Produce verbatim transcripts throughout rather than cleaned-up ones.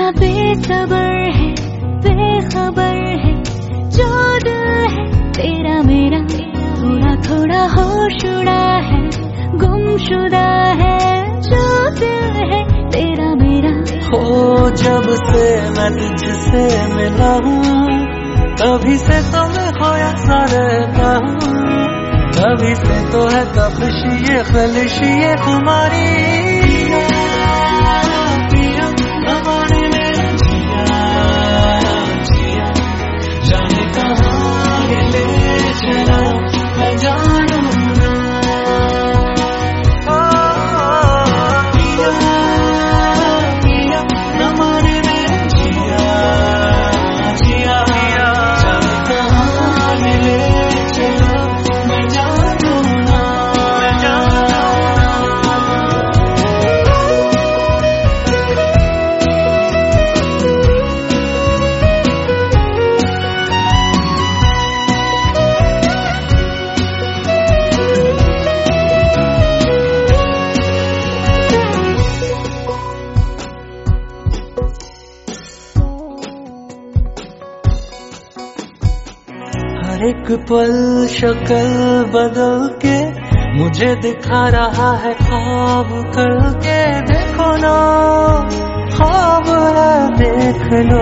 बड़ा बेसबर है, बेखबर है जो दिल है तेरा मेरा, थोड़ा थोड़ा होश उड़ा है, गुमशुदा है जो दिल है तेरा मेरा। हो जब से मैं तुझसे मिला हूँ, तभी से तो मैं खोया सा रहता हूँ, तभी से तो है तपिश ये खलिश ये खुमारी। पिया हमारे मेरा जिया जिया, जाने कहाँ ये ले चला मैं जानू ना। पिया पिया हमारे मेरा जिया जिया, जाने कहाँ ये ले चला मैं जानू ना मैं जानू ना। हर एक पल शक्ल बदल के मुझे दिखा रहा है ख्वाब करके, देखो ना ख्वाब है देख लो।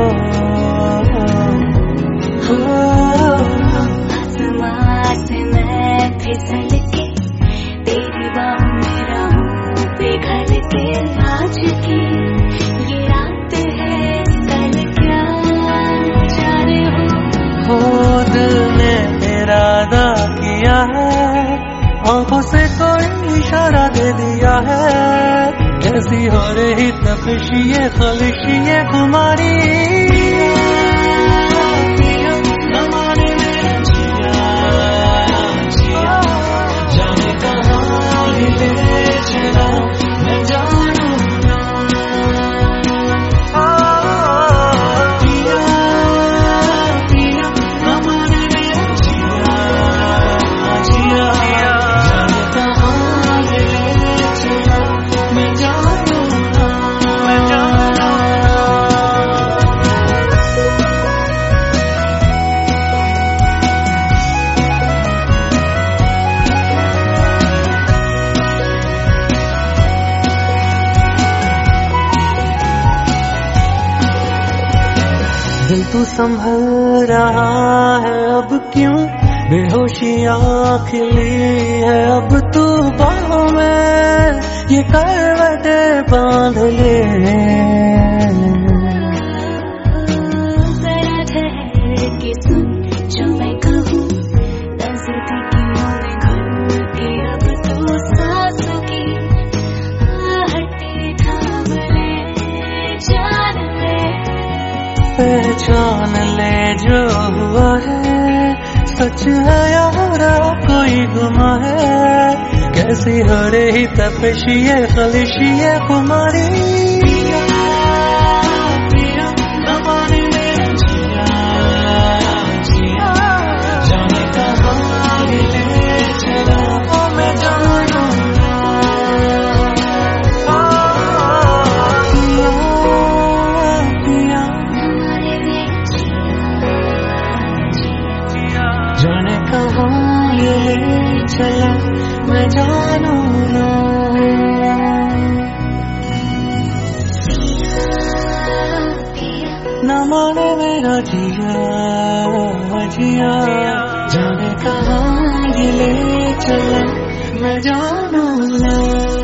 आसमां से मैं फिसल के तेरी बाहों में रहूं पिघल के, आज की ये रात है कल क्या जाने हो। हो दिल ने इरादा किया है, आंखों से कोई इशारा दे दिया है, कैसी हो रही तपिश ये खलिश ये खुमारी। दिल तू संभल रहा है अब क्यों, बेहोशियाँ खिली है अब तू बाहों में, ये करवटें बांध ले। जरा ठहर के सुन जो मैं कहूँ, नज़दीकियों में घुल के अब तू सांसों की आहटें थाम ले, जान ले पहचान ले जो हुआ है, सच है या कोई गुमा है, कैसी हो रही तपिश ये खलिश ये खुमारी। पिया हमारे मेरा जिया जिया, जाने कहाँ ये ले चला मैं जानू ना। पिया जाने कहाँ ये ले चला मैं जानू ना। न माने मेरा जिया जिया, जाने कहाँ ये ले चला मैं जानू ना।